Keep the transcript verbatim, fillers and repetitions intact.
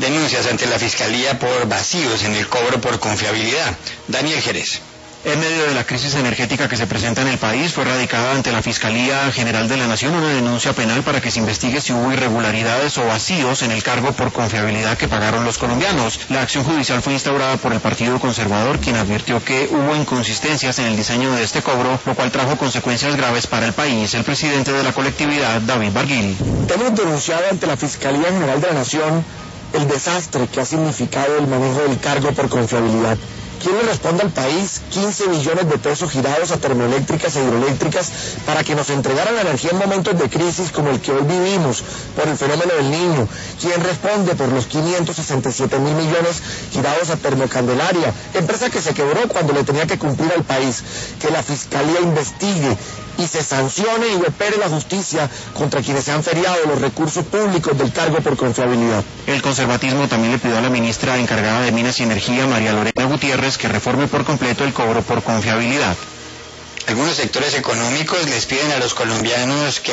denuncias ante la Fiscalía por vacíos en el cobro por confiabilidad. Daniel Jerez. En medio de la crisis energética que se presenta en el país, fue radicada ante la Fiscalía General de la Nación una denuncia penal para que se investigue si hubo irregularidades o vacíos en el cargo por confiabilidad que pagaron los colombianos. La acción judicial fue instaurada por el Partido Conservador, quien advirtió que hubo inconsistencias en el diseño de este cobro, lo cual trajo consecuencias graves para el país. El presidente de la colectividad, David Barguil. Hemos denunciado ante la Fiscalía General de la Nación el desastre que ha significado el manejo del cargo por confiabilidad. ¿Quién le responde al país quince millones de pesos girados a termoeléctricas e hidroeléctricas para que nos entregaran la energía en momentos de crisis como el que hoy vivimos por el fenómeno del Niño? ¿Quién responde por los quinientos sesenta y siete mil millones girados a Termocandelaria, empresa que se quebró cuando le tenía que cumplir al país? Que la Fiscalía investigue y se sancione y opere la justicia contra quienes se han feriado los recursos públicos del cargo por confiabilidad. El conservatismo también le pidió a la ministra encargada de Minas y Energía, María Lorena Gutiérrez, que reforme por completo el cobro por confiabilidad. Algunos sectores económicos les piden a los colombianos que